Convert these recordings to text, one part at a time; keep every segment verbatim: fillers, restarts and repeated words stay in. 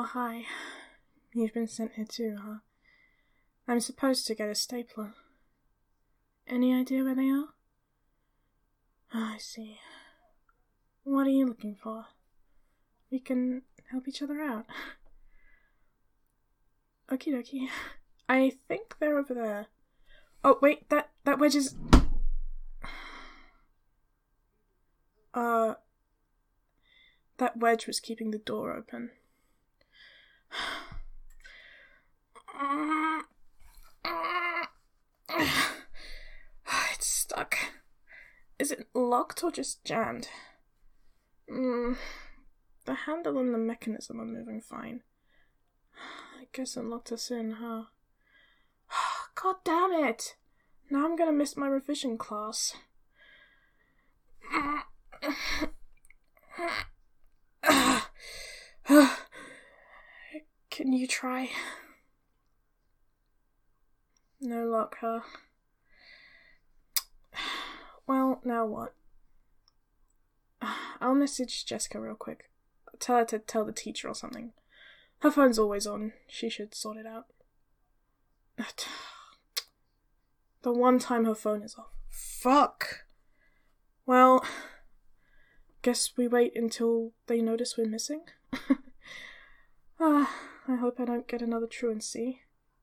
hi. You've been sent here too, huh? I'm supposed to get a stapler. Any idea where they are? Oh, I see. What are you looking for? We can help each other out. Okie dokie. I think they're over there. Oh, wait, that, that wedge is... Uh... That wedge was keeping the door open. It's stuck. Is it locked or just jammed? Mm, the handle and the mechanism are moving fine. I guess it locked us in, huh? God damn it! Now I'm gonna miss my revision class. Can you try? No luck, huh? Well, now what? I'll message Jessica real quick. Tell her to tell the teacher or something. Her phone's always on. She should sort it out. The one time her phone is off. Fuck! Well, guess we wait until they notice we're missing? Ah, I hope I don't get another truancy.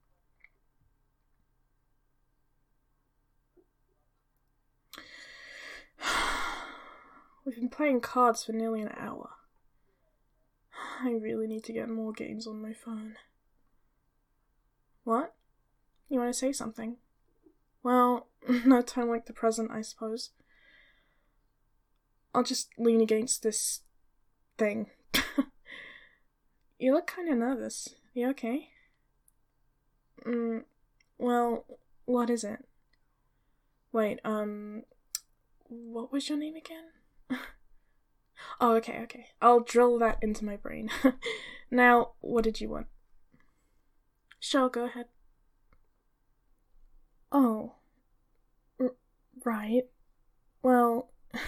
We've been playing cards for nearly an hour. I really need to get more games on my phone. What? You want to say something? Well, no time like the present, I suppose. I'll just lean against this thing. You look kind of nervous. You okay? Mm, well, what is it? Wait, um, what was your name again? Oh, okay, okay. I'll drill that into my brain. Now, what did you want? Sure, go ahead. Oh. R- right. Well...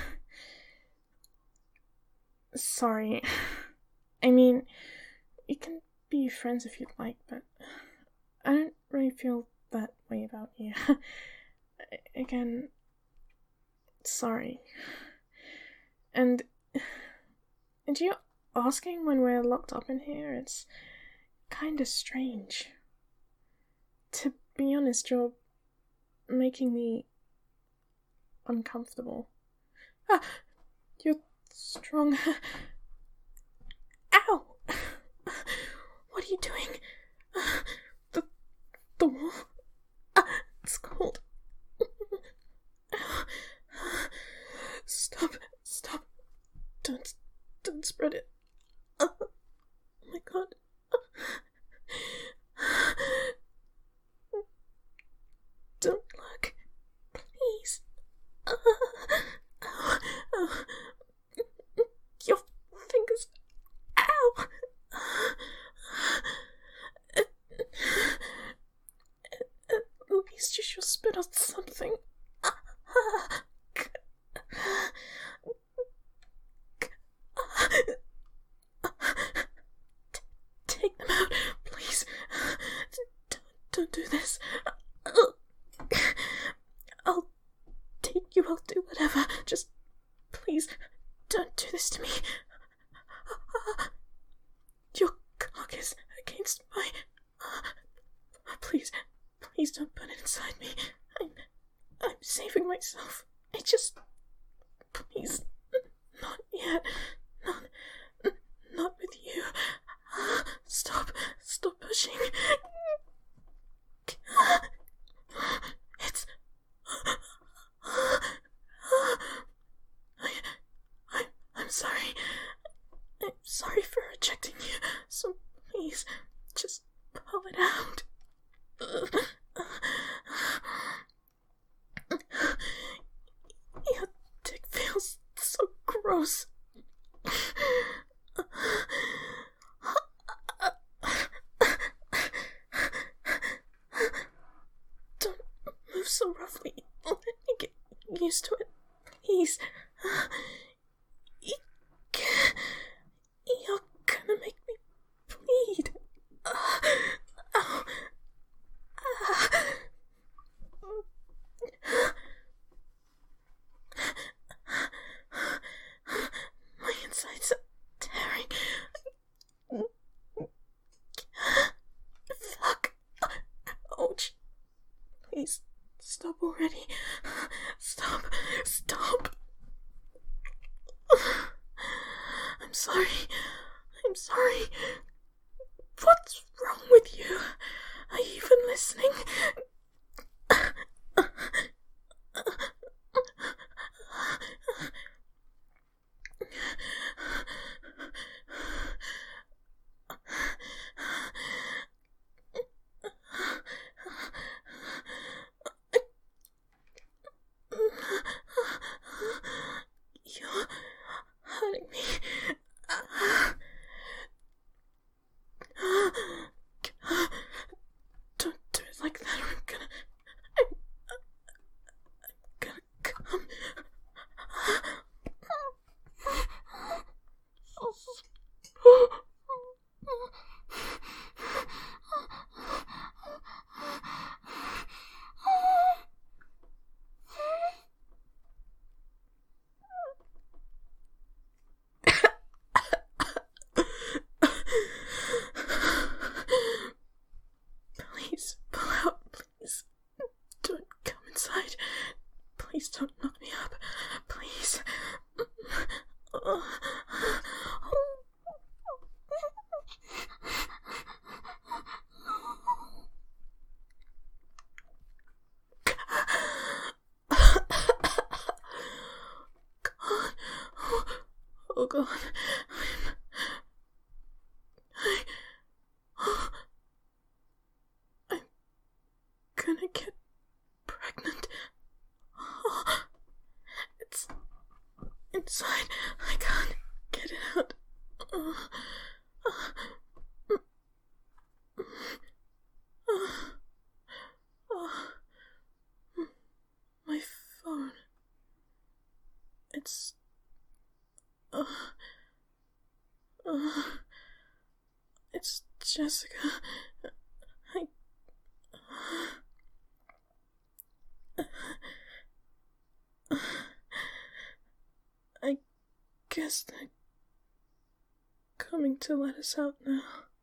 Sorry. I mean, we can be friends if you'd like, but I don't really feel that way about you. Again, sorry. And... And you asking when we're locked up in here? It's kinda strange. To be honest, you're making me uncomfortable. Ah! You're strong. Ow! What are you doing? The, the wall? Ah, it's cold. Stop, stop. Don't, don't spread it. Oh my god. Don't look. Please. Your fingers. Ow. At least you should spit out something. Take them out, please. Don't, don't do this. I'll take you, I'll do whatever. Just, please, don't do this to me. Your cock is against my... Please, please don't put it inside me. I'm, I'm saving myself. I just... Please, not yet. Not, not with you. Stop, stop pushing. It's... I, I, I'm sorry. I'm sorry for rejecting you. So please, just pull it out. Your dick feels so gross. Don't move so roughly. Let me get used to it, please. You, you're gonna make me bleed. sorry. I'm sorry. What's wrong with you? Are you even listening? You're hurting me. Don't do it like that, or I'm gonna... I'm, I'm gonna come. Please, pull out, please. Don't come inside. Please don't knock me up. Please. Oh God, I'm, I, oh, I'm gonna get pregnant. Oh, it's inside. I can't get it out. Oh, oh, oh, oh, my phone. It's Uh, uh, it's Jessica. I... Uh, I guess they're coming to let us out now.